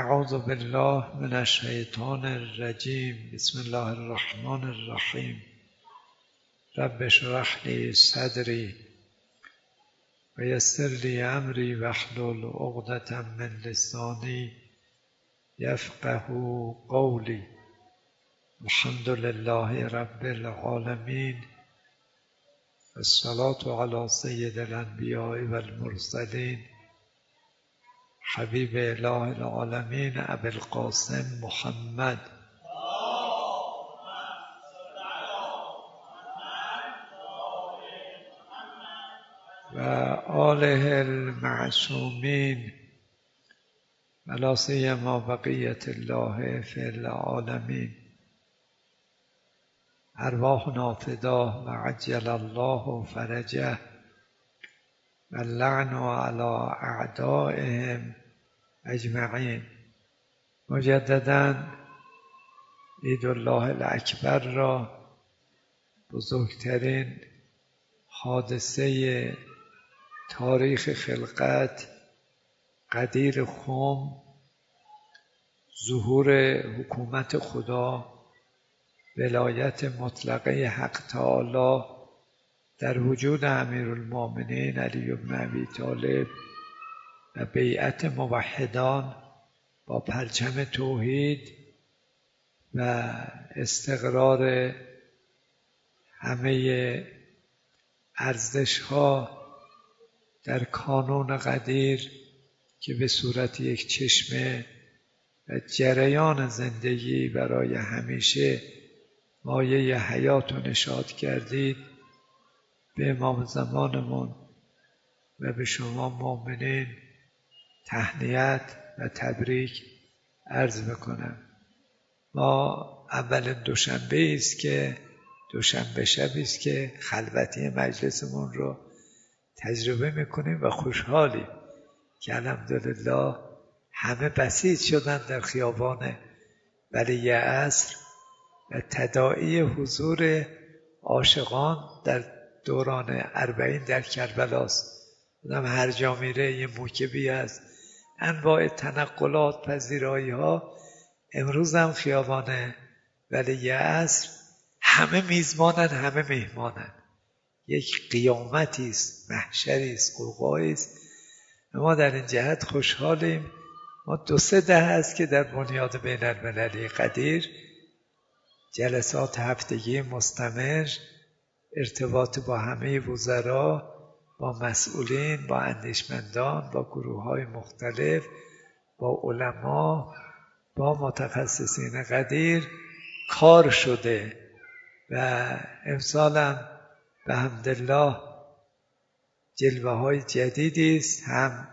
اعوذ بالله من الشیطان الرجیم. بسم الله الرحمن الرحیم. رب اشرح لی صدری و یسر لی امری واحلل عقدة من لسانی یفقهوا قولی. الحمد لله رب العالمین. الصلاة علی سید الانبیاء والمرسلین حبیب اله العالمین ابی القاسم محمد و آله المعصومین و لا سیما بقیة الله فی العالمین. ارواحنا فداه و عجل الله فرجه و اللعن علی اعدائهم اجمعین. مجددا عید الله الاکبر را، بزرگترین حادثه تاریخ خلقت، قدیر خم، ظهور حکومت خدا، ولایت مطلقه حق تعالی در وجود امیرالمؤمنین علی بن ابی طالب و بیعت موحدان با پرچم توحید و استقرار همه ارزش‌ها در کانون قدیر که به صورت یک چشمه و جریان زندگی برای همیشه مایه حیات و نشاط کردید، به امام زمانمون و به شما مؤمنین تهنیت و تبریک عرض میکنم. ما اول دوشنبه است که دوشنبه شبی است که خلوتی مجلسمون رو تجربه میکنیم و خوشحالیم که الحمدلله همه بسیط شدن در خیابان ولی عصر و تداعی حضور عاشقان در دوران 40 در کربلاست. آدم هر جا میره یه موکبی است، انواع تنقلات، پذیرایی ها. امروز هم خیابان ولی عصر همه میزبانن، همه مهمانن. یک قیامتی است، محشری است، غوغایی است. ما در این جهت خوشحالیم. ما 2-3 دهه است که در بنیاد بین المللی قدیر جلسات هفتگی مستمر، ارتباط با همه وزرا، با مسئولین، با اندیشمندان، با گروه‌های مختلف، با علما، با متخصصین قدیر کار شده و امسال هم به حمدالله جلوه‌های جدیدی است. هم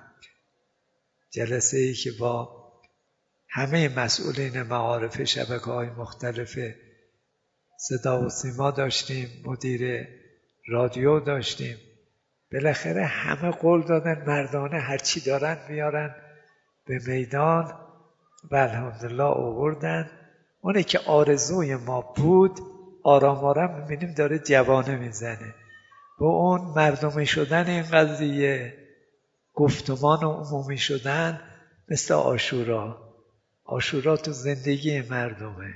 جلسه‌ای که با همه مسئولین معارف شبکه‌های مختلف صدا و سیما داشتیم، مدیر رادیو داشتیم. بالاخره همه قول دادن مردانه هرچی دارن میارن به میدان و الحمدلله آوردن. اونه که آرزوی ما بود آرام آرام میبینیم داره جوانه میزنه. با اون مردمی شدن این قضیه، گفتمان و عمومی شدن، مثل عاشورا تو زندگی مردمه.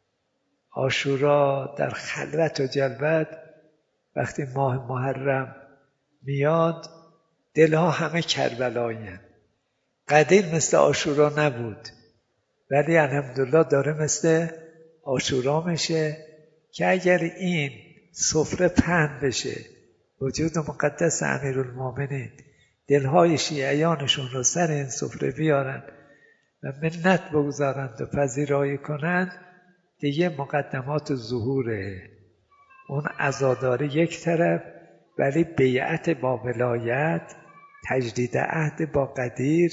عاشورا در خلوت و جلوت وقتی ماه محرم میاد دلها همه کربلایی‌اند. قدیر مثل عاشورا نبود ولی الحمدلله داره مثل عاشورا میشه که اگر این سفره پهن بشه، وجود مقدس امیرالمؤمنین دلهای شیعیانشون رو سر این سفره بیارن و منت بگذارند و پذیرایی کنند، دیگه مقدمات ظهوره. اون عزاداری یک طرف، ولی بیعت با ولایت، تجدید عهد با قدیر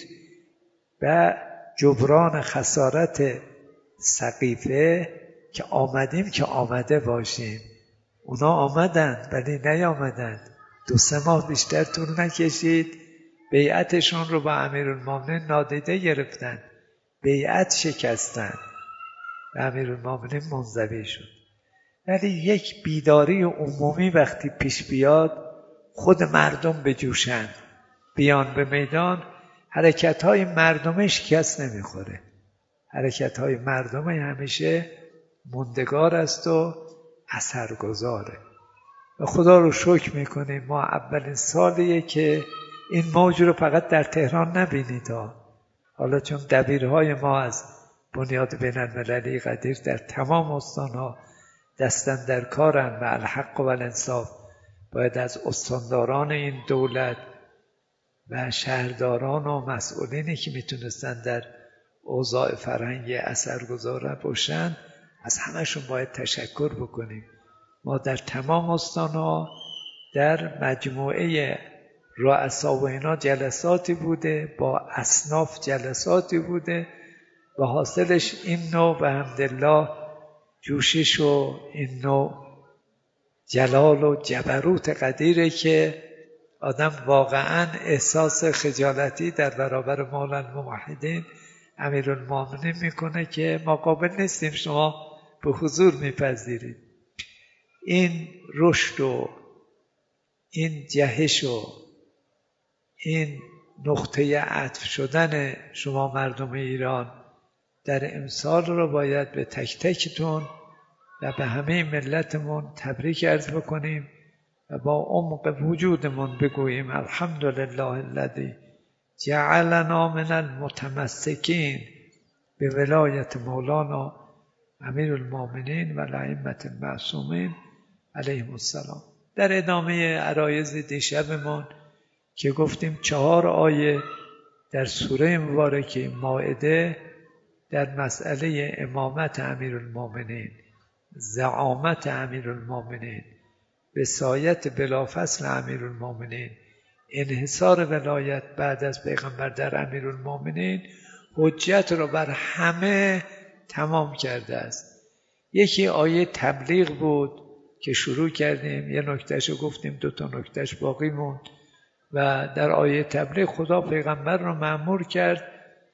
و جبران خسارت سقیفه که آمدیم که آمده باشیم. اونا آمدند ولی نیامدند. 2-3 ماه بیشتر طول نکشید بیعتشون رو با امیرالمؤمنین نادیده گرفتن، بیعت شکستن و امیرالمؤمنین منزوی شد. ولی یک بیداری عمومی وقتی پیش بیاد، خود مردم بجوشند، بیان به میدان، حرکت‌های مردمه شکست نمیخوره. حرکت‌های مردمه همیشه موندگار است و اثرگذاره. و خدا رو شکر میکنیم ما اولین سالیه که این موج رو فقط در تهران نبینید حالا چون دبیرهای ما از بنیاد بین‌المللی قدیر در تمام استانها دستن در کارن و الحق و الانصاف باید از استانداران این دولت و شهرداران و مسئولینی که میتونستن در اوضاع فرهنگی اثرگذار باشن از همشون باید تشکر بکنیم. ما در تمام استانها در مجموعه رؤسا و اینا جلساتی بوده، با اصناف جلساتی بوده و حاصلش این نوع و الحمدلله جوشش و این نوع جلال و جبروت قدیره که آدم واقعا احساس خجالتی در برابر مولانا موحدین امیرالمومنین میکنه که ما قابل نیستیم شما به حضور میپذیرید. این رشد و این جهش و این نقطه عطف شدن شما مردم ایران در امسال رو باید به تک تکتون و به همه ملتمون تبریک عرض بکنیم و با عمق وجودمون بگوییم الحمدلله الذی جعلنا من المتمسکین به ولایت مولانا امیرالمومنین و الائمة المعصومین علیهم السلام. در ادامه عرایض دیشبمون که گفتیم 4 آیه در سوره مبارکه مائده در مسئله امامت امیرالمومنین، زعامت امیرالمومنین، وصایت بلافصل امیرالمومنین، انحصار ولایت بعد از پیغمبر در امیرالمومنین حجت رو بر همه تمام کرده است. یکی آیه تبلیغ بود که شروع کردیم، یه نکتهشو گفتیم، 2 نکتهش باقی موند و در آیه تبلیغ خدا پیغمبر رو مأمور کرد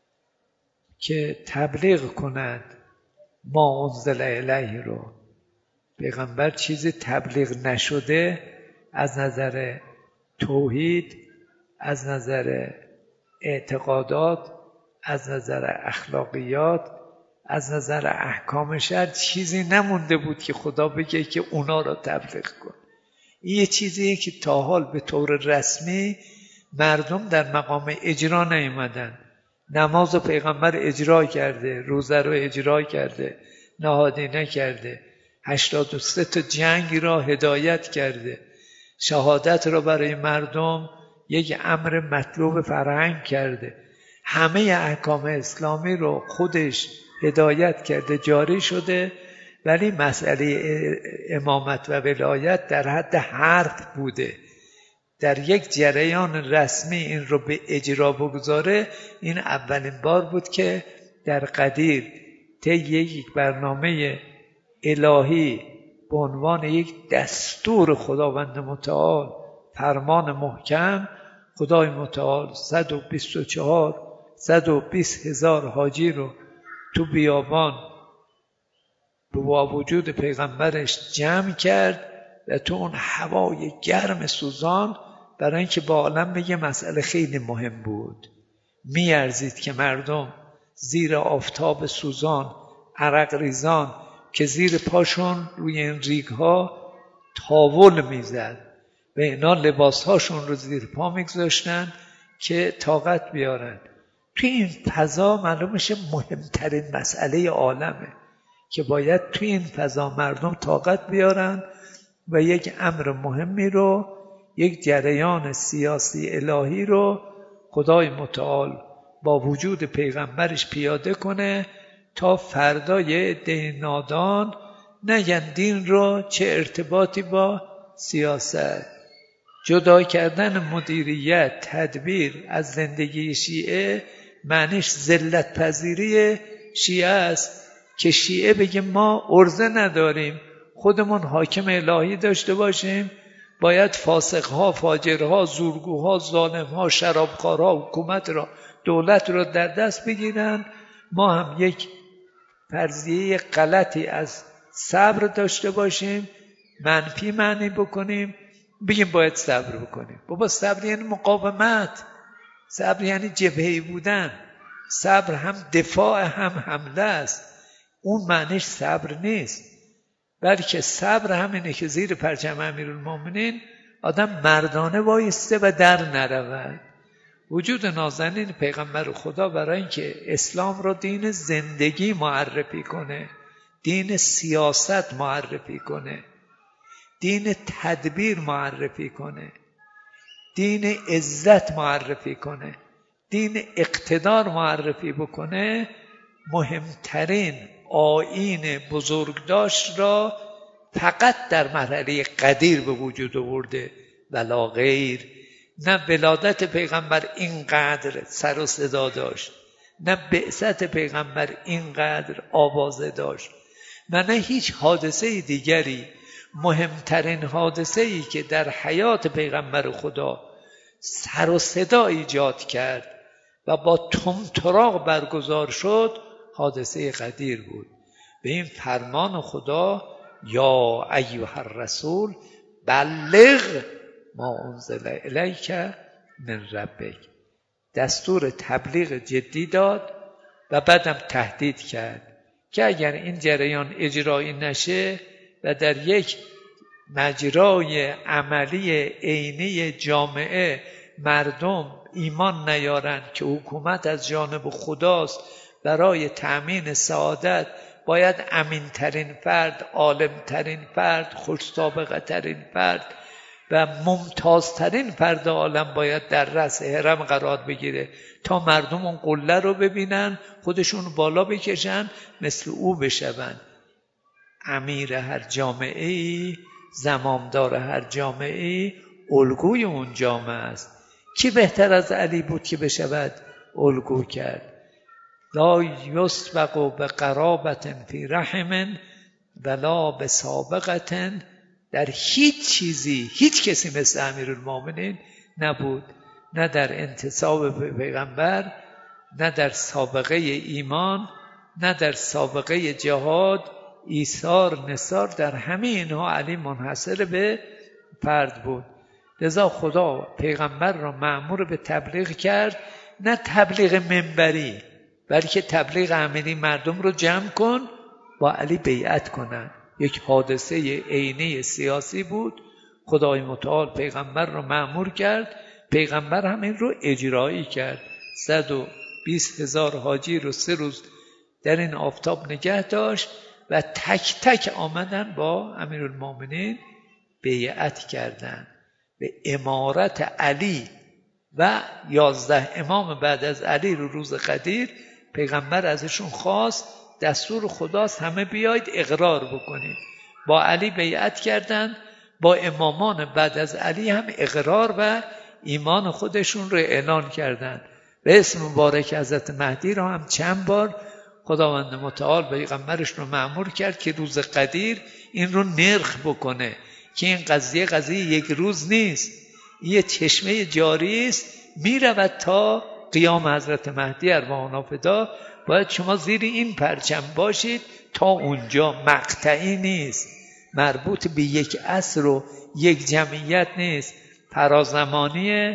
که تبلیغ کند ما انزل الیه رو. پیغمبر چیزی تبلیغ نشده از نظر توحید، از نظر اعتقادات، از نظر اخلاقیات، از نظر احکام شرع چیزی نمونده بود که خدا بگه که اونا رو تبلیغ کن. این یه چیزیه که تا حال به طور رسمی مردم در مقام اجرا نیومدن. نماز پیغمبر اجرا کرده، روزه رو اجرا کرده، نهادینه کرده، 83 تا جنگ را هدایت کرده، شهادت را برای مردم یک امر مطلوب فرهنگ کرده، همه احکام اسلامی رو خودش هدایت کرده، جاری شده، ولی مسئله امامت و ولایت در حد حرف بوده. در یک جریان رسمی این رو به اجرا بگذاره این اولین بار بود که در قدیر طی یک برنامه الهی به عنوان یک دستور خداوند متعال، فرمان محکم، خدای متعال 120,000 حاجی رو تو بیابان با وجود پیغمبرش جمع کرد و تو اون هوای گرم سوزان، برای اینکه با عالم بگه مسئله خیلی مهم بود، میارزید که مردم زیر آفتاب سوزان، عرق ریزان که زیر پاشون روی این ریگ‌ها تاول میزد و اینا لباسهاشون رو زیر پا میگذاشتن که طاقت بیارن. توی این فضا معلوم میشه مهمترین مسئله عالمه که باید توی این فضا مردم طاقت بیارن و یک امر مهمی رو، یک جریان سیاسی الهی رو خدای متعال با وجود پیغمبرش پیاده کنه تا فردا یه عده نادان نگن دین رو چه ارتباطی با سیاست. جدا کردن مدیریت، تدبیر از زندگی شیعه معنیش ذلت پذیری شیعه است که شیعه بگه ما عرضه نداریم، خودمون حاکم الهی داشته باشیم، باید فاسقها، فاجرها، زورگوها، ظالمها، شرابخوارها حکومت را، دولت را در دست بگیرن. ما هم یک فرضیه غلطی از صبر داشته باشیم، منفی معنی بکنیم، بگیم باید صبر بکنیم. بابا صبر یعنی مقاومت. صبر یعنی جبهه‌ای بودن. صبر هم دفاع هم حمله است. اون معنیش صبر نیست، بلکه صبر همینه که زیر پرچم امیرالمومنین آدم مردانه وایسته و در نرود. وجود نازنین پیغمبر خدا برای اینکه اسلام را دین زندگی معرفی کنه، دین سیاست معرفی کنه، دین تدبیر معرفی کنه، دین عزت معرفی کنه، دین اقتدار معرفی بکنه، مهمترین آیین بزرگداشت را فقط در مرحله قدیر به وجود آورده ولا غیر. نه ولادت پیغمبر اینقدر سر و صدا داشت، نه بعثت پیغمبر اینقدر آوازه داشت، و نه هیچ حادثه دیگری. مهمترین حادثه‌ای که در حیات پیغمبر خدا سر و صدا ایجاد کرد و با طمطراق برگزار شد حادثه قدیر بود. به این فرمان خدا یا ایها الرسول بلغ ما انزل الیک من ربک، دستور تبلیغ جدی داد و بعدم تهدید کرد که اگر این جریان اجرایی نشه و در یک مجرای عملی عینی جامعه مردم ایمان نیارند که حکومت از جانب خداست، برای تأمین سعادت باید امینترین فرد، عالمترین فرد، خوش‌سابقه ترین فرد و ممتازترین فرد عالم باید در رأس هرم قرار بگیره تا مردم اون قله رو ببینن، خودشون بالا بکشن، مثل او بشون. امیر هر جامعه‌ای، زمامدار هر جامعه‌ای الگوی اون جامعه است. کی بهتر از علی بود که بشود الگو کرد؟ لا یسبق بقرابة فی رحم ولا بسابقة، در هیچ چیزی هیچ کسی مثل امیرالمومنین نبود، نه در انتساب به پیغمبر، نه در سابقه ایمان، نه در سابقه جهاد، ایثار، نثار، در همه اینها علی منحصر به فرد بود. لذا خدا پیغمبر را مأمور به تبلیغ کرد، نه تبلیغ منبری، بلکه تبلیغ عملی. مردم رو جمع کن با علی بیعت کنن. یک حادثه عینی سیاسی بود. خدای متعال پیغمبر رو مأمور کرد، پیغمبر همین رو اجرایی کرد. 120,000 حاجی رو 3 روز در این آفتاب نگه داشت و تک تک آمدن با امیرالمومنین بیعت کردند. به امارت علی و 11 امام بعد از علی رو روز قدیر پیغمبر ازشون خواست، دستور خداست همه بیاید اقرار بکنید. با علی بیعت کردند، با امامان بعد از علی هم اقرار و ایمان خودشون رو اعلان کردند. به اسم مبارک حضرت مهدی رو هم چند بار خداوند متعال پیغمبرش رو مأمور کرد که روز قدیر این رو نرخ بکنه که این قضیه یک روز نیست، این یه چشمه جاری است، میرود تا قیام حضرت مهدی ارواح فدا. باید شما زیر این پرچم باشید تا اونجا، مقطعی نیست، مربوط به یک عصر و یک جمعیت نیست، فرازمانیه،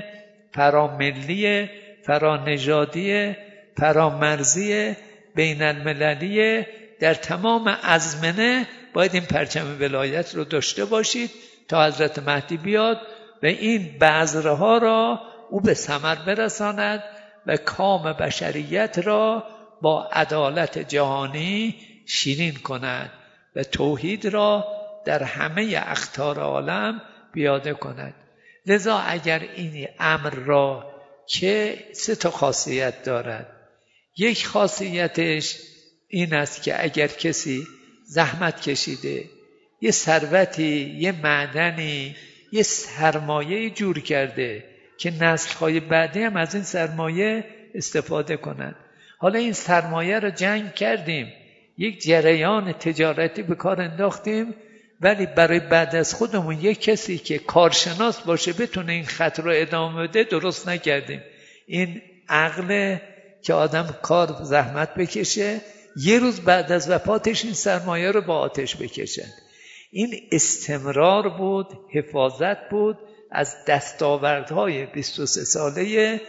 فراملیه، فرانژادیه، فرامرزیه، بین المللیه. در تمام ازمنه باید این پرچم ولایت رو داشته باشید تا حضرت مهدی بیاد و این بذرها را او به ثمر برساند و کام بشریت را با عدالت جهانی شیرین کند و توحید را در همه اقطار عالم پیاده کند. لذا اگر این امر را که 3 خاصیت دارد، یک خاصیتش این است که اگر کسی زحمت کشیده، یه ثروتی، یه معدنی، یه سرمایه جور کرده که نسل‌های بعدی هم از این سرمایه استفاده کنند. حالا این سرمایه رو جنگ کردیم، یک جریان تجارتی به کار انداختیم، ولی برای بعد از خودمون یک کسی که کارشناس باشه بتونه این خط رو ادامه بده درست نکردیم. این عقل که آدم کار زحمت بکشه، یه روز بعد از وفاتش این سرمایه رو با آتش بکشن. این استمرار بود، حفاظت بود از دستاوردهای 23 ساله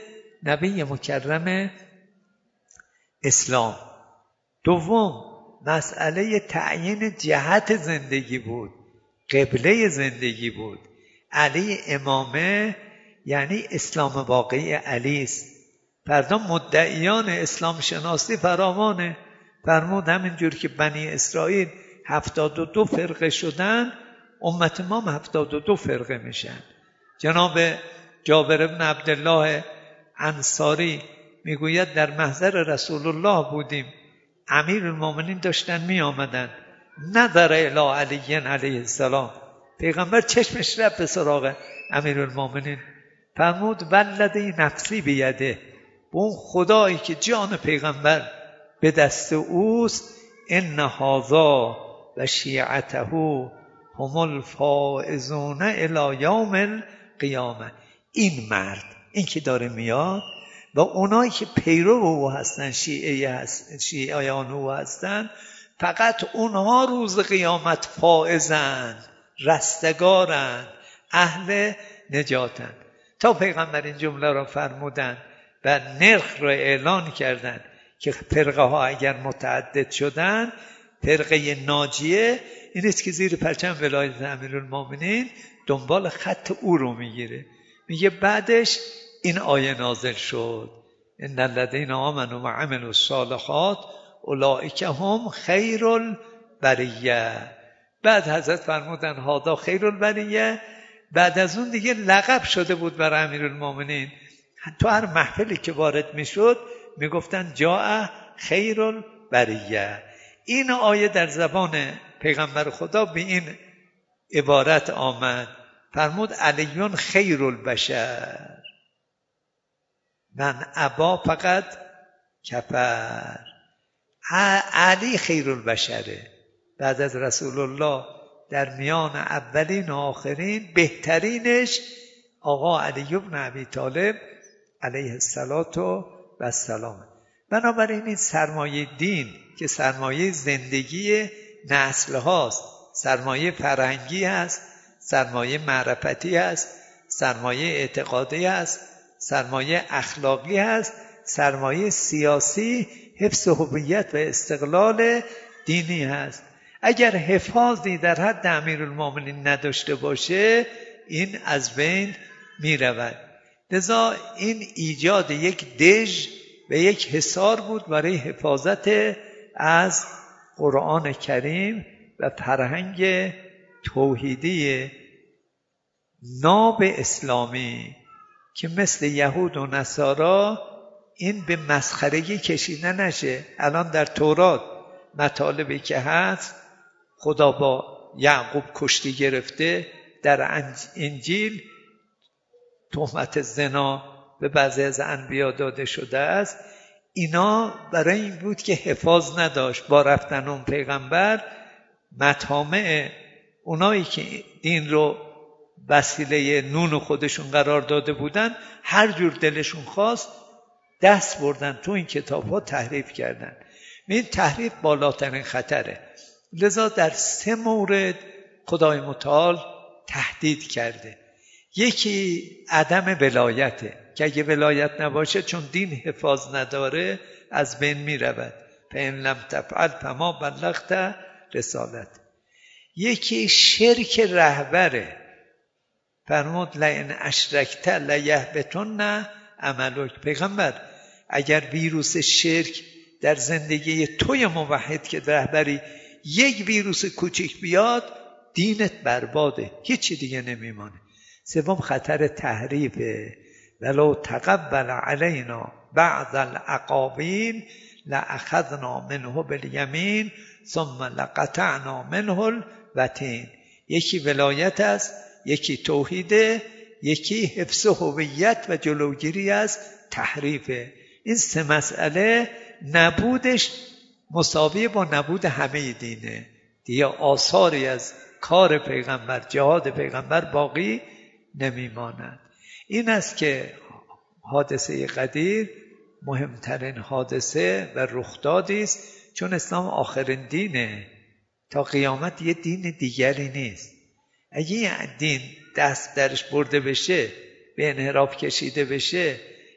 نبی مکرم اسلام. دوم مسئله تعیین جهت زندگی بود، قبله زندگی بود. علی امامه یعنی اسلام واقعی علی است. فردا مدعیان اسلام شناسی فراوانه. فرمود همینجور که بنی اسرائیل 72 فرقه شدن، امت ما 72 فرقه میشن. جناب جابر بن عبدالله انصاری میگوید در محضر رسول الله بودیم، امیرالمومنین داشتن می آمدن، نظر الی علی علیه السلام، پیغمبر چشمش رفت به سراغ امیرالمومنین، فرمود والذی نفسی بیده، به اون خدایی که جان پیغمبر به دست اوست، ان هذا و شیعته هم الفائزون الی یوم القیامه. این مرد، این که داره میاد و اونایی که پیرو او هستن، شیعیان او هستن، فقط اونها روز قیامت فائزن، رستگارن، اهل نجاتن. تا پیغمبر این جمله را فرمودن و نرخ را اعلان کردن که فرقه ها اگر متعدد شدن، فرقه ناجیه این است که زیر پرچم ولایت امیرالمومنین دنبال خط او رو میگیره. میگه بعدش این آیه نازل شد، ان الذین آمنوا و عملوا الصالحات اولئک هم خیر البریه. بعد حضرت فرمودن هذا خیر البریه. بعد از اون دیگه لقب شده بود برای امیرالمومنین. تو هر محفلی که وارد میشد میگفتن جاء خیر البریه. این آیه در زبان پیغمبر خدا به این عبارت آمد، فرمود علیون خیر البشر، من ابا فقط کفر. علی خیر البشره. بعد از رسول الله در میان اولین و آخرین بهترینش آقا علی بن ابی طالب علیه السلام. بنابراین این سرمایه دین که سرمایه زندگی نسل هاست، سرمایه فرهنگی هست، سرمایه معرفتی هست، سرمایه اعتقادی هست، سرمایه اخلاقی هست، سرمایه سیاسی، حفظ هویت و استقلال دینی هست. اگر حفاظی در حد امیرالمومنین نداشته باشه، این از بین می رود. لذا این ایجاد یک دژ و یک حصار بود برای حفاظت از قرآن کریم و فرهنگ توحیدی ناب اسلامی که مثل یهود و نصارا این به مسخرگی کشیده نشه. الان در تورات مطالبی که هست، خدا با یعقوب کشتی گرفته، در انجیل تهمت زنا به بعضی از انبیا داده شده است. اینا برای این بود که حفاظ نداشت. با رفتن اون پیغمبر مطامع اونایی که دین رو وسیله نون خودشون قرار داده بودن، هر جور دلشون خواست دست بردن تو این کتاب ها تحریف کردن. این تحریف بالاترین خطره. لذا در 3 مورد خدای متعال تهدید کرده. یکی عدم ولایته که اگه ولایت نباشه، چون دین حفاظ نداره، از بین می رود. فإن لم تفعل فما بلغت رسالت. یکی شرک رهبره. فرمود لئن اشرکت لیحبطن عملک. پیغمبر اگر ویروس شرک در زندگی توی موحد که رهبری یک ویروس کوچیک بیاد، دینت برباده، هیچی دیگه نمیمانه. سوم خطر تحریفه. ولو تقبل علینا بعض الاقاویل لاخذنا منه بالیمین ثم لقطعنا منه الوتین. یکی ولایت است، یکی توحیده، یکی حفظ هویت و جلوگیری از تحریفه. این 3 مسئله نبودش مساوی با نبود همه دینه. دیگه آثاری از کار پیغمبر، جهاد پیغمبر باقی نمیماند. این است که حادثه قدیر مهمترین حادثه و رخدادی است، چون اسلام آخرین دینه. تا قیامت یه دین دیگری نیست. اگه یه دین دست درش برده بشه، به انحراف کشیده بشه،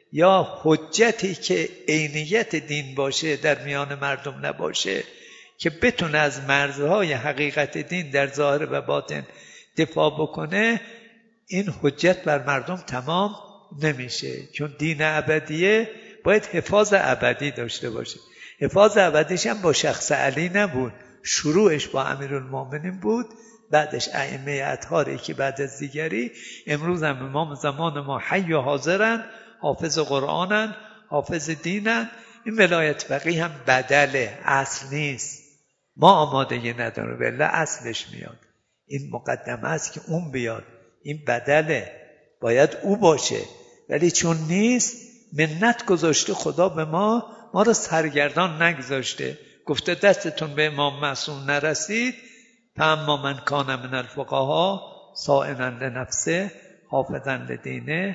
یا حجتی که عینیت دین باشه در میان مردم نباشه که بتونه از مرزهای حقیقت دین در ظاهر و باطن دفاع بکنه، این حجت بر مردم تمام نمیشه. چون دین ابدیه باید حفاظ ابدی داشته باشه. حفاظ ابدیش هم با شخص علی نبود، شروعش با امیرالمومنین بود، بعدش ائمه اطهاری که بعد از دیگری. امروز هم امام زمان ما حی و حاضرن، حافظ قرآنن، حافظ دینن. این ولایت فقیه هم بدله، اصل نیست. ما آمادگی نداره ولی اصلش میاد. این مقدمه است که اون بیاد، این بدله، باید او باشه. ولی چون نیست، منت گذاشته خدا به ما رو سرگردان نگذاشته. گفته دستتون به امام معصوم نرسید، فاما من کان من الفقهاء صائما لنفسه حافظا لدینه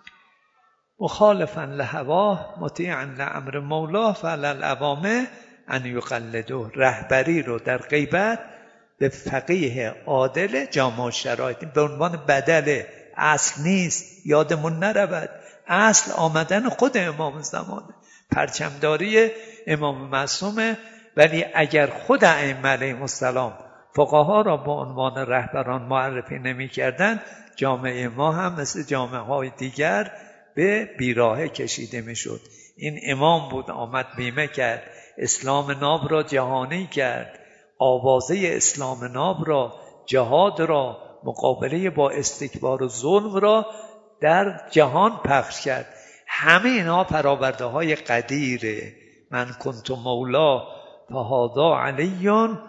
مخالفا لهواه مطیعا لامر مولاه فعلی العوامه ان یقلدوه. رهبری رو در غیبت به فقیه عادل جامع شرایط به عنوان بدله، اصل نیست. یادمون نرود اصل آمدن خود امام زمانه، پرچمداری امام معصومه. ولی اگر خود ائمه علیهم السلام فقها را به عنوان رهبران معرفی نمی کردن، جامعه ما هم مثل جامعه های دیگر به بیراهه کشیده می شد. این امام بود آمد بیمه کرد، اسلام ناب را جهانی کرد، آوازه اسلام ناب را، جهاد را، مقابله با استکبار و ظلم را در جهان پخش کرد. همه اینا فراورده های قدیره. من کنت مولا فهذا علی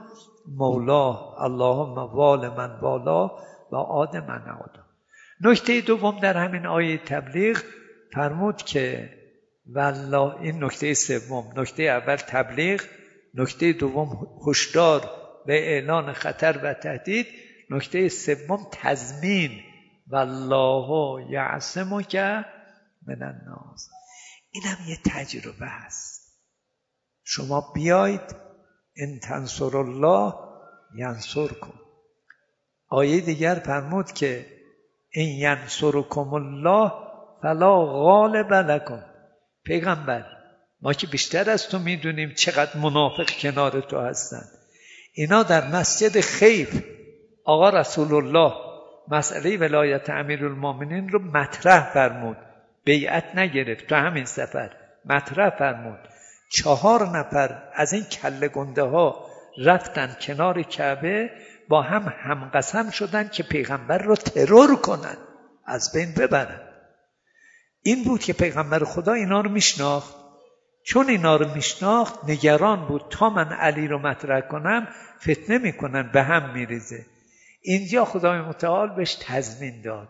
مولا اللهم وال من والا و عاد من عادا. نکته دوم در همین آیه تبلیغ فرمود که والله، این نکته سوم. نکته اول تبلیغ، نکته دوم هشدار به اعلان خطر و تهدید، نکته سوم تضمین والله یعصمک من الناس. این هم یه تجربه است. شما بیاید ان تنصر الله ینصرکم. آیه دیگر فرمود که این ینصرکم الله فلا غالب لکم. پیغمبر، ما که بیشتر از تو میدونیم چقدر منافق کنار تو هستن. اینا در مسجد خیف آقا رسول الله مسئله ولایت امیرالمومنین رو مطرح فرمود، بیعت نگرفت، تو همین سفر مطرح فرمود. 4 نفر از این کله گنده ها رفتن کنار کعبه، با هم قسم شدن که پیغمبر رو ترور کنن، از بین ببرن. این بود که پیغمبر خدا اینا رو میشناخت. چون اینا رو میشناخت نگران بود تا من علی رو مطرح کنم فتنه میکنن، به هم میریزه. اینجا خدای متعال بهش تضمین داد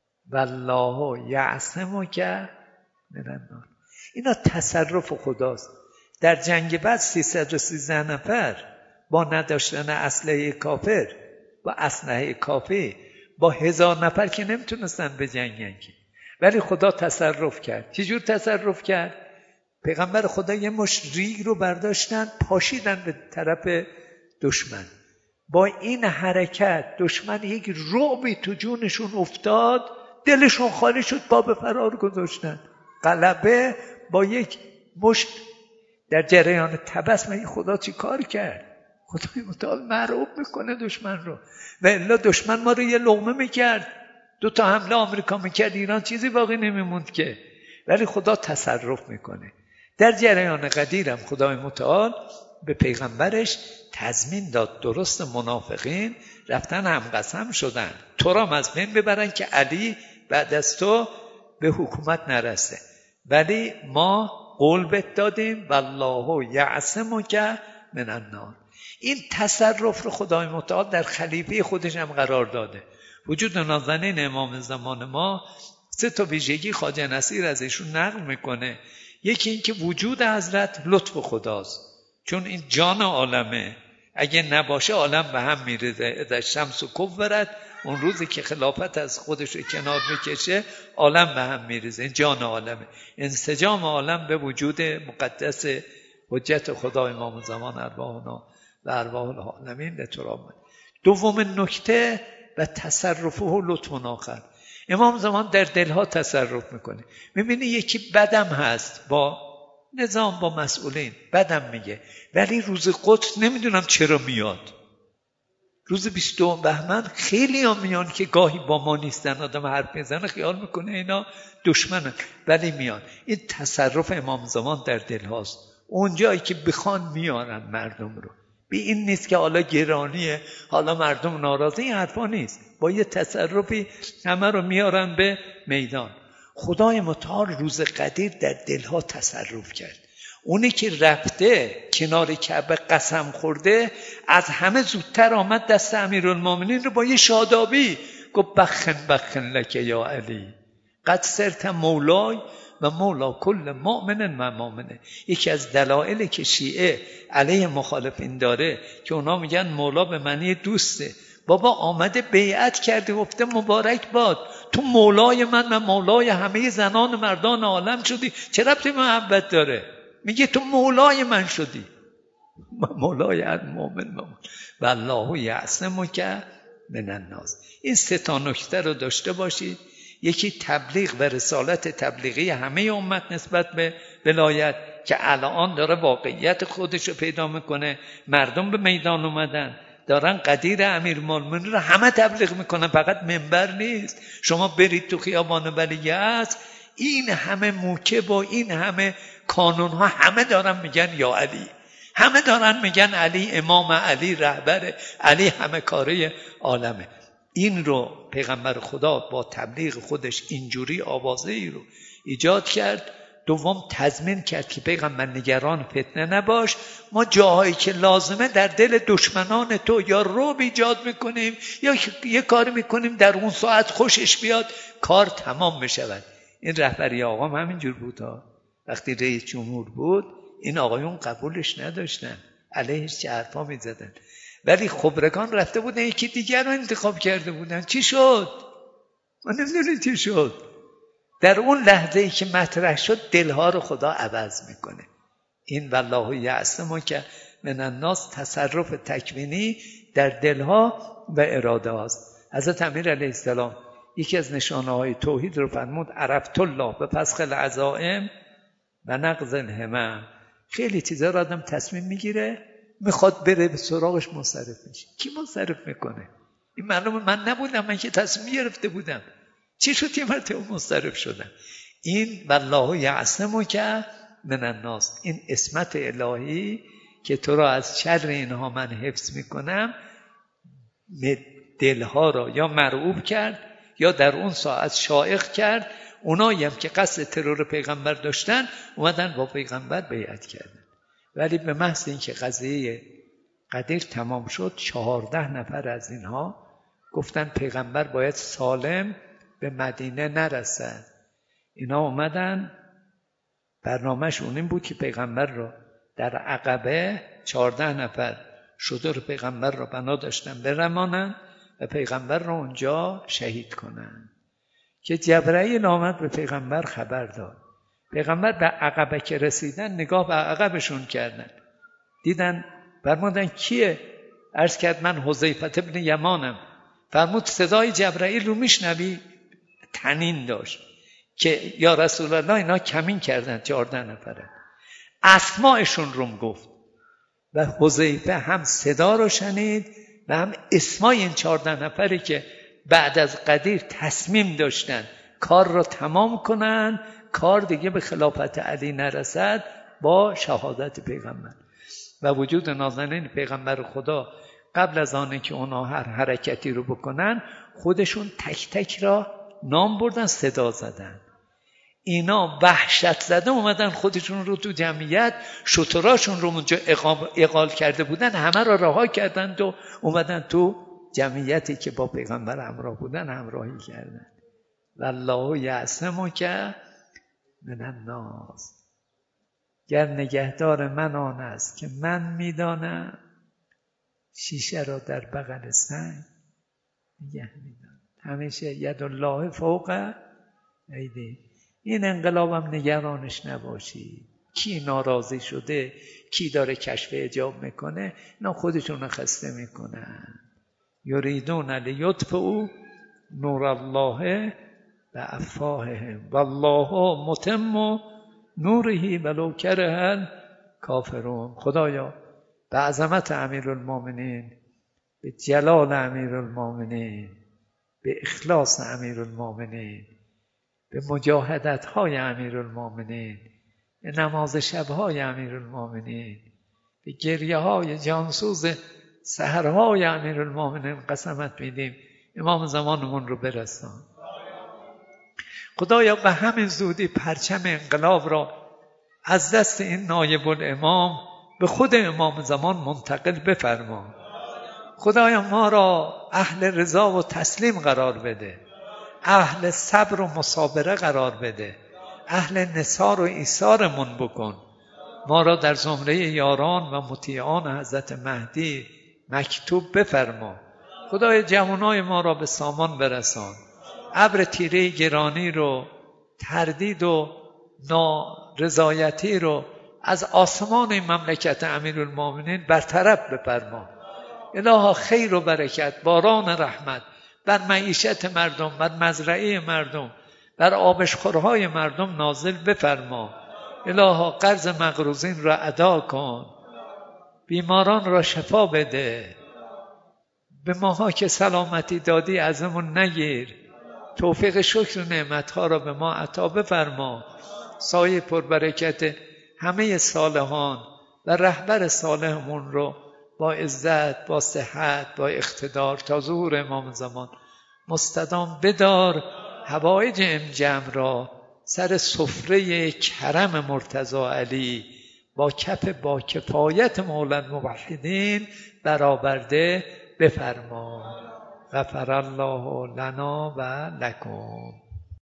والله یعصمک من الناس. اینا تصرف خداست. در جنگ بعد 313 نفر با نداشتن اسلحه کافر و اسلحه کافی با 1000 نفر که نمیتونستن به جنگن که، ولی خدا تصرف کرد. چجور تصرف کرد؟ پیغمبر خدا یه مشت ریگ رو برداشتن پاشیدن به طرف دشمن. با این حرکت دشمن یک رعبی تو جونشون افتاد، دلشون خالی شد، باب فرار گذاشتن. غلبه با یک مشت. در جریان طبس خدا چی کار کرد؟ خدای متعال مرعوب میکنه دشمن رو، و الا دشمن ما رو یه لقمه میکرد. 2 حمله آمریکا میکرد ایران چیزی باقی نمیموند که. ولی خدا تصرف میکنه. در جریان قدیر هم خدای متعال به پیغمبرش تضمین داد. درست منافقین رفتن هم قسم شدن تو را از بین ببرن که علی بعد از تو به حکومت نرسه، ولی ما قول بهت دادیم والله یعصمک من الناس. این تصرف رو خدای متعال در خلیفه خودش هم قرار داده. وجود نازنین امام زمان ما 3 ویژگی خواجه نصیر از ایشون نقل میکنه. یکی این که وجود حضرت لطف خداست، چون این جان عالمه، اگه نباشه عالم به هم میریزه. اذا شمس کورت، اون روزی که خلافت از خودش رو کنار میکشه عالم به هم میریزه. این جان عالمه، انسجام عالم به وجود مقدس حجت خدا امام زمان ارواحنا و ارواح العالمین لترامن. دومین نکته و تصرفه لطف آخر. امام زمان در دلها تصرف میکنه. میبینی یکی بدم هست با نظام، با مسئولین بدم میگه، ولی روز قدس نمیدونم چرا میاد. روز 22 بهمن خیلی ها میان که گاهی با ما نیستن، آدم حرف میزنه خیال میکنه اینا دشمنن، ولی میان. این تصرف امام زمان در دل هاست. اونجایی که بخوان میارن مردم رو. به این نیست که حالا گرانیه، حالا مردم ناراضی، این حرفا نیست. با یه تصرفی همه رو میارن به میدان. خدای متعال روز قدیر در دلها تصرف کرد. اونی که رفته کنار کعبه قسم خورده، از همه زودتر آمد دست امیرالمومنین رو با یه شادابی گفت بخن بخن لک یا علی قد صرت مولای و مولا کل مؤمن و مؤمنه. یکی از دلایلی که شیعه علیه مخالفین داره که اونا میگن مولا به معنی دوسته، بابا آمده بیعت کرده گفته مبارک باد، تو مولای من و مولای همه زنان مردان عالم شدی، چه ربطی محبت داره؟ میگه تو مولای من شدی، مولای المؤمن و الله یعصمک من الناس. این 3 نکته رو داشته باشید. یکی تبلیغ و رسالت تبلیغی همه امت نسبت به ولایت که الان داره واقعیت خودش رو پیدا میکنه، مردم به میدان اومدن، دارن قدیر امیرالمومنین رو همه تبلیغ میکنن، فقط منبر نیست. شما برید تو خیابان ولیعصر، این همه موکب و این همه کانون ها همه دارن میگن یا علی، همه دارن میگن علی امام، علی رهبر، علی همه کاره عالمه. این رو پیغمبر خدا با تبلیغ خودش اینجوری آوازه‌ای رو ایجاد کرد. دوم تضمین کرد که پیغمبر نگران فتنه نباش، ما جاهایی که لازمه در دل دشمنان تو یا رعب ایجاد میکنیم یا یه کار میکنیم در اون ساعت خوشش بیاد کار تمام بشود. این رهبری آقام همینجور بود ها. وقتی رئیس جمهور بود این آقایون قبولش نداشتن، علیهش چه حرفا میزدن، ولی خبرگان رفته بودن یکی دیگر رو انتخاب کرده بودن. چی شد؟ ما نمیدونیم چی شد. در اون لحظه ای که مطرح شد دلها رو خدا عوض میکنه. این والله یعصمک من الناس تصرف تکوینی در دلها و اراده هاست. حضرت امیر علیه السلام یکی از نشانه های توحید رو فرمود عرفت الله به فسخ العزائم و نقض الهمم. خیلی چیزا رو آدم تصمیم میگیره میخواد بره به سراغش منصرف میشه. کی منصرف میکنه؟ این معلومه من نبودم، من که تصمیم گرفته بودم. چی شد یه مرتبه منصرف شدم؟ این والله یعصمک من الناس، این عصمت الهی که تو را از شر اینها من حفظ میکنم، دلها را یا مرعوب کرد یا در اون ساعت شائق کرد. اونایی هم که قصد ترور پیغمبر داشتن اومدن با پیغمبر بیعت کردن. ولی به محض اینکه قضیه قدیر تمام شد 14 نفر از اینها گفتن پیغمبر باید سالم به مدینه نرسد. اینا اومدن برنامه‌شون این بود که پیغمبر رو در عقبه 14 نفر شتر پیغمبر رو بنا داشتن برمانن و پیغمبر رو اونجا شهید کنن. که جبرئیل آمد به پیغمبر خبر داد. پیغمبر به عقبه که رسیدن نگاه به عقبشون کردن، دیدن فرمودن کیه؟ عرض کرد من حذیفه بن یمانم. فرمود صدای جبرئیل رو میشنوی؟ طنین داشت که یا رسول الله اینا کمین کردن 14 نفره. اسمایشون رو گفت و حذیفه هم صدا رو شنید و هم اسمای این 14 نفری که بعد از قدیر تصمیم داشتن کار رو تمام کنن، کار دیگه به خلافت علی نرسد، با شهادت پیغمبر و وجود نازنین پیغمبر خدا. قبل از آنه که اونا هر حرکتی رو بکنن خودشون تک تک را نام بردن، صدا زدن. اینا وحشت زده اومدن خودشون رو تو جمعیت، شتراشون رو اونجا اقال کرده بودن همه را رها کردند و اومدن تو جمعیتی که با پیغمبر همراه بودن همراهی کردن. والله یعصمک من الناس. گر نگهدار من آن است که من میدانم، شیشه را در بغل سنگ نگه میدانم. همیشه ید الله فوق ایدی. این انقلابم نگرانش نباشی. کی ناراضی شده، کی داره کشف حجاب میکنه، اینا خودشون خسته میکنن. یریدون لیطفئوا نور الله بأفواههم والله متم نوره ولو کره الکافرون. خدایا به عظمت امیرالمومنین، به جلال امیرالمومنین، به اخلاص امیرالمومنین، به مجاهدت‌های امیرالمومنین، به نماز شب‌های امیرالمومنین، به گریه‌های جانسوز سحرهای امیرالمومنین قسمت میدیم امام زمانمون رو برسان. خدایا به همین زودی پرچم انقلاب را از دست این نایب الامام به خود امام زمان منتقل بفرما. خدایا ما را اهل رضا و تسلیم قرار بده، اهل صبر و مصابره قرار بده، اهل نثار و ایثارمون بکن. ما را در زمره یاران و مطیعان حضرت مهدی مکتوب بفرما. خدای جوانای ما را به سامان برسان. ابر تیره گرانی رو، تردید و نارضایتی رو از آسمان این مملکت امیرالمومنین برطرف بفرما. الها خیر و برکت، باران رحمت بر معیشت مردم، بر مزرعه مردم، بر آبشخورهای مردم نازل بفرما. الها قرض مقروضین را ادا کن، بیماران را شفا بده، به ماها که سلامتی دادی ازمون نگیر، توفیق شکر و نعمتها را به ما عطا بفرما. سایه پربرکت همه صالحان و رهبر صالحمون رو با عزت، با صحت، با اقتدار تا ظهور امام زمان مستدام بدار. حوایج این جمع را سر سفره کرم مرتضی علی با با کفایت مولا الموحدین برآورده بفرما. غفر الله لنا و لکم.